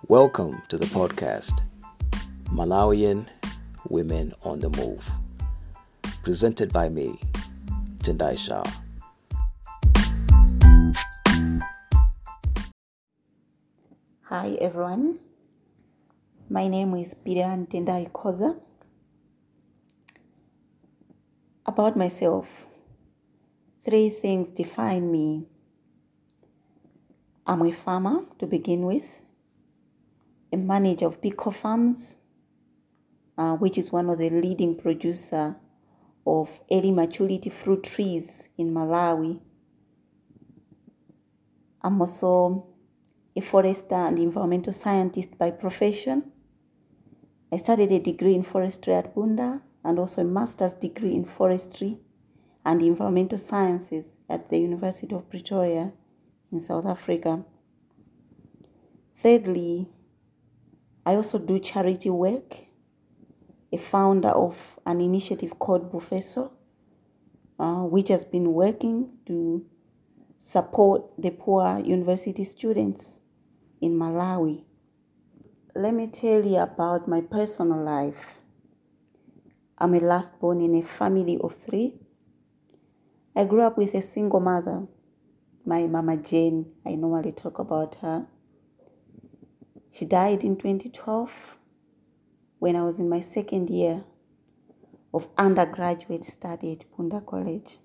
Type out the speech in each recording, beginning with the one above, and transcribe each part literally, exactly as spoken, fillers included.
Welcome to the podcast, Malawian Women on the Move, presented by me, Tendai Shah. Hi everyone, my name is Piran Tendai Koza. About myself, three things define me. I'm a farmer to begin with, a manager of Pico Farms, uh, which is one of the leading producer of early maturity fruit trees in Malawi. I'm also a forester and environmental scientist by profession. I studied a degree in forestry at Bunda and also a master's degree in forestry and environmental sciences at the University of Pretoria in South Africa. Thirdly, I also do charity work, a founder of an initiative called Bufeso, uh, which has been working to support the poor university students in Malawi. Let me tell you about my personal life. I'm a last born in a family of three. I grew up with a single mother, my Mama Jane. I normally talk about her. She died in twenty twelve when I was in my second year of undergraduate study at Bunda College.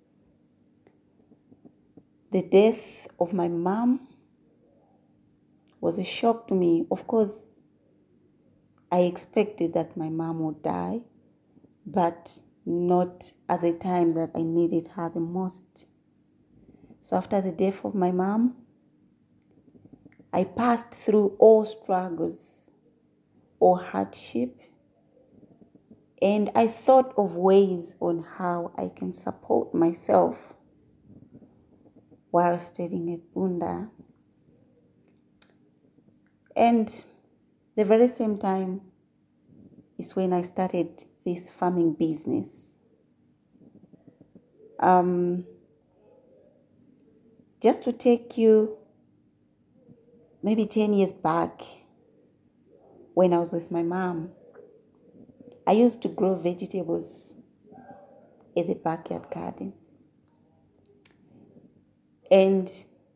The death of my mom was a shock to me. Of course, I expected that my mom would die, but not at the time that I needed her the most. So after the death of my mom, I passed through all struggles, all hardship, and I thought of ways on how I can support myself while studying at Bunda. And the very same time is when I started this farming business. Um, just to take you maybe ten years back, when I was with my mom, I used to grow vegetables in the backyard garden. And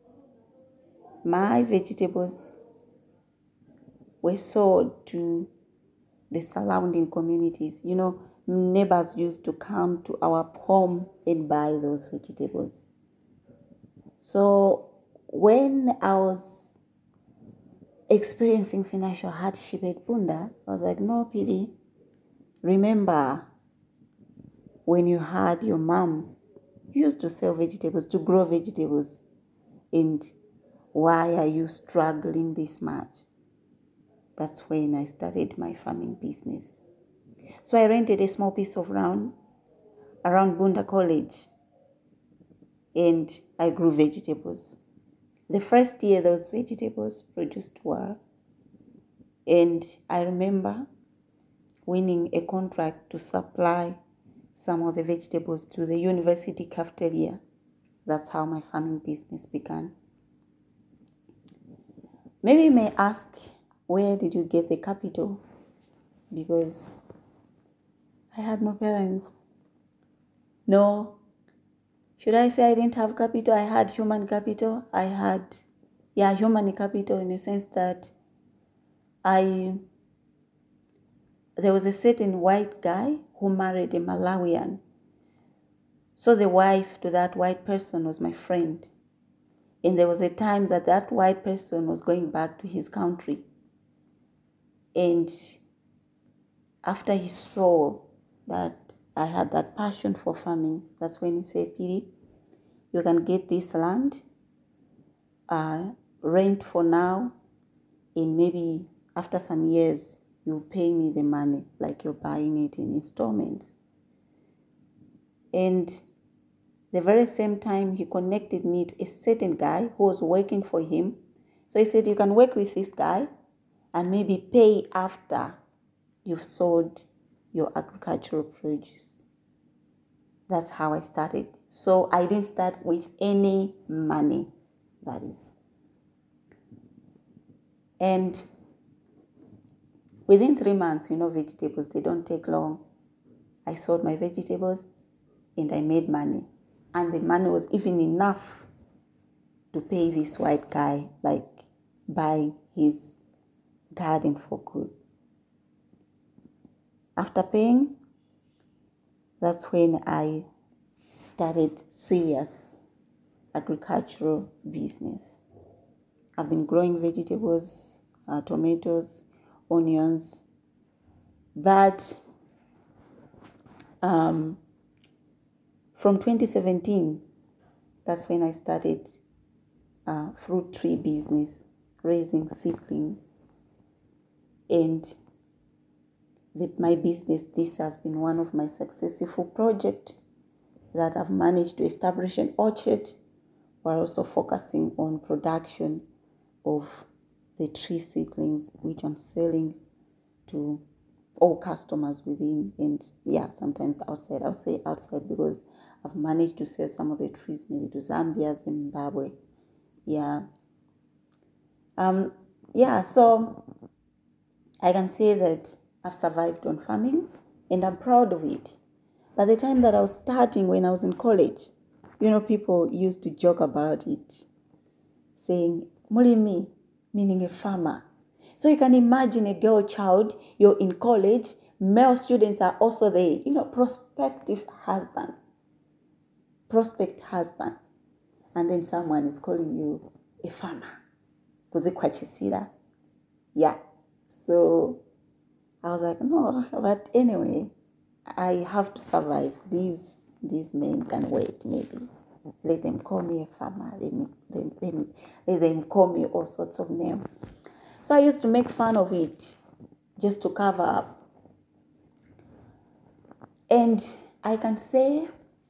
my vegetables were sold to the surrounding communities. You know, neighbors used to come to our home and buy those vegetables. So when I was experiencing financial hardship at Bunda, I was like, no, Pidi, remember when you had your mom, you used to sell vegetables, to grow vegetables, and why are you struggling this much? That's when I started my farming business. So I rented a small piece of land around Bunda College, and I grew vegetables. The first year those vegetables produced well, and I remember winning a contract to supply some of the vegetables to the university cafeteria. That's how my farming business began. Maybe you may ask, where did you get the capital? Because I had no parents. No. Should I say I didn't have capital? I had human capital. I had, yeah, human capital in the sense that I, there was a certain white guy who married a Malawian. So the wife to that white person was my friend. And there was a time that that white person was going back to his country. And after he saw that I had that passion for farming, that's when he said, Piri, you can get this land, uh, rent for now, and maybe after some years, you pay me the money like you're buying it in installments. And the very same time, he connected me to a certain guy who was working for him. So he said, you can work with this guy and maybe pay after you've sold your agricultural produce. That's how I started. So I didn't start with any money, that is. And Within three months, you know, vegetables, they don't take long. I sold my vegetables and I made money. And the money was even enough to pay this white guy, like, buy his garden for good. After paying, that's when I started serious agricultural business. I've been growing vegetables, uh, tomatoes, onions, but um, from twenty seventeen, that's when I started uh, fruit tree business, raising seedlings. And the, my business, this has been one of my successful projects that I've managed to establish an orchard while also focusing on production of the tree seedlings, which I'm selling to all customers within, and yeah, sometimes outside. I'll say outside because I've managed to sell some of the trees maybe to Zambia, Zimbabwe. Yeah. Um, yeah, so I can say that I've survived on farming and I'm proud of it. By the time that I was starting, when I was in college, you know, people used to joke about it, saying, Mulimi, meaning a farmer. So you can imagine a girl child, you're in college, male students are also there, you know, prospective husband, prospect husband. And then someone is calling you a farmer. Kuzikwachi Yeah. So I was like, no, but anyway, I have to survive. These these men can wait, maybe. Let them call me a farmer. Let, me, let, let, me, let them call me all sorts of names. So I used to make fun of it just to cover up. And I can say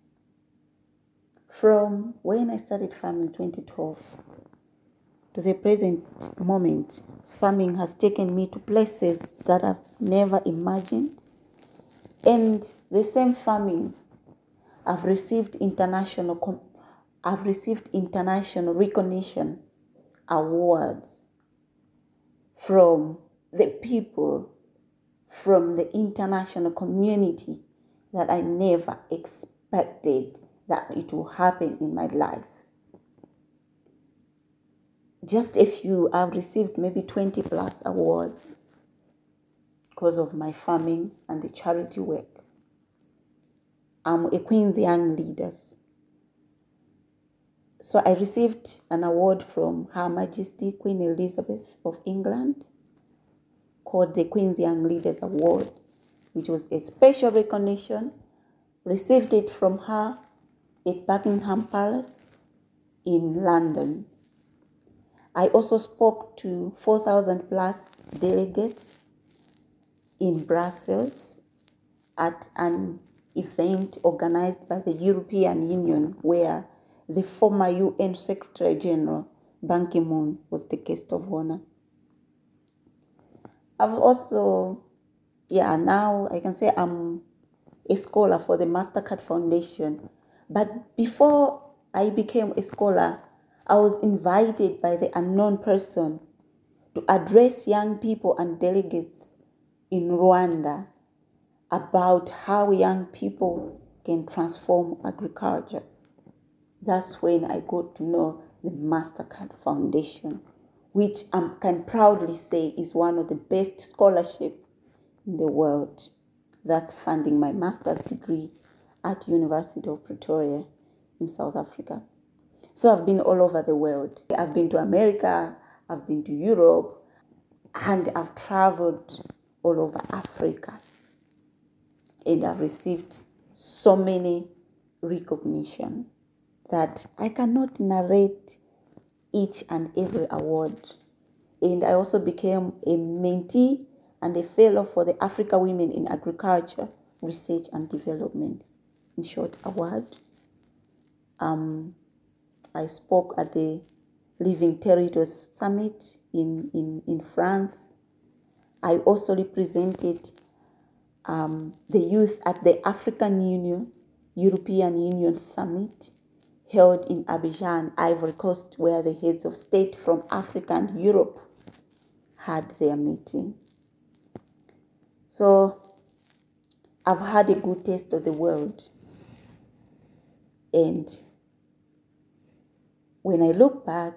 from when I started farming in twenty twelve to the present moment, farming has taken me to places that I've never imagined. And the same farming, I've received international, I've received international recognition, awards from the people, from the international community that I never expected that it will happen in my life. Just a few, I've received maybe twenty plus awards because of my farming and the charity work. I'm a Queen's Young Leaders. So I received an award from Her Majesty Queen Elizabeth of England called the Queen's Young Leaders Award, which was a special recognition. Received it from her at Buckingham Palace in London. I also spoke to four thousand plus delegates in Brussels at an event organized by the European Union where the former U N Secretary General Ban Ki-moon was the guest of honor. I've also, yeah, now I can say I'm a scholar for the Mastercard Foundation. But before I became a scholar, I was invited by the unknown person to address young people and delegates in Rwanda about how young people can transform agriculture. That's when I got to know the Mastercard Foundation, which I can proudly say is one of the best scholarships in the world. That's funding my master's degree at University of Pretoria in South Africa. So I've been all over the world. I've been to America, I've been to Europe, and I've traveled all over Africa. And I've received so many recognition that I cannot narrate each and every award. And I also became a mentee and a fellow for the Africa Women in Agriculture, Research and Development, in short, award. Um, I spoke at the Living Territories Summit in, in, in France. I also represented um, the youth at the African Union, European Union Summit held in Abidjan, Ivory Coast, where the heads of state from Africa and Europe had their meeting. So I've had a good taste of the world. And when I look back,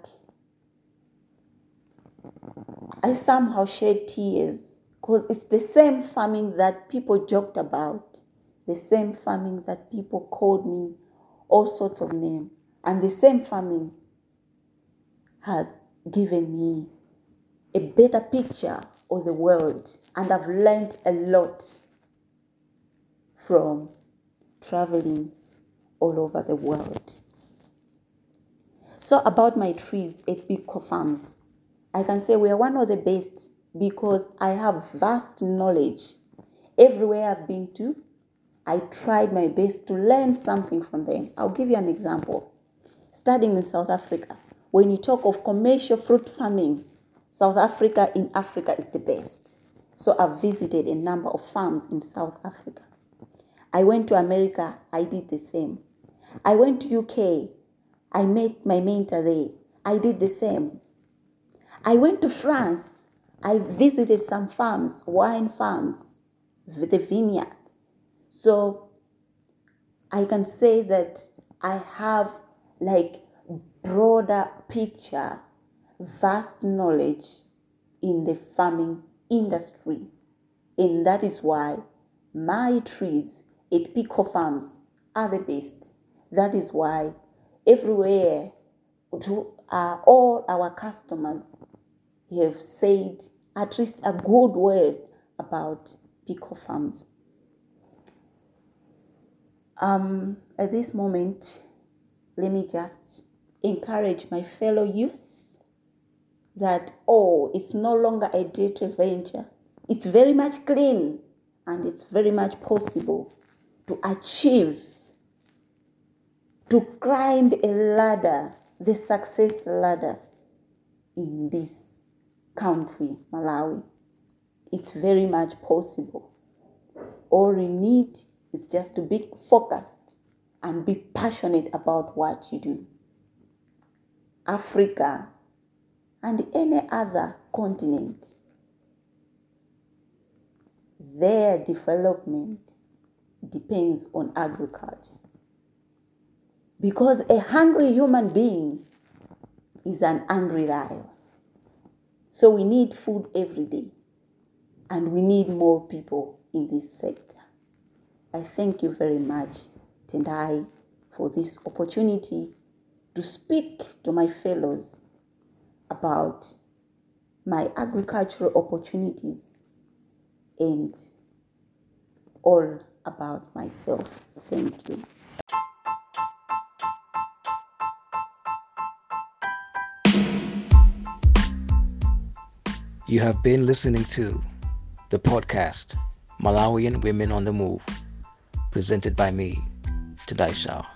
I somehow shed tears because it's the same farming that people joked about, the same farming that people called me all sorts of names, and the same farming has given me a better picture of the world, and I've learned a lot from traveling all over the world. So about my trees at Biko Farms, I can say we are one of the best because I have vast knowledge. Everywhere I've been to, I tried my best to learn something from them. I'll give you an example. Studying in South Africa, when you talk of commercial fruit farming, South Africa in Africa is the best. So I've visited a number of farms in South Africa. I went to America, I did the same. I went to U K, I met my mentor there, I did the same. I went to France, I visited some farms, wine farms, the vineyards. So I can say that I have like broader picture, vast knowledge in the farming industry. And that is why my trees at Biko Farms are the best. That is why everywhere to uh, all our customers have said at least a good word about Biko Farms. Um, at this moment, let me just encourage my fellow youth that, oh, it's no longer a dirty venture. It's very much clean and it's very much possible to achieve, to climb a ladder, the success ladder in this country, Malawi. It's very much possible. All you need is just to be focused and be passionate about what you do. Africa and any other continent, their development depends on agriculture. Because a hungry human being is an angry lion. So we need food every day. And we need more people in this sector. I thank you very much, Tendai, for this opportunity to speak to my fellows about my agricultural opportunities and all about myself. Thank you. You have been listening to the podcast Malawian Women on the Move, presented by me, Tendai Shah.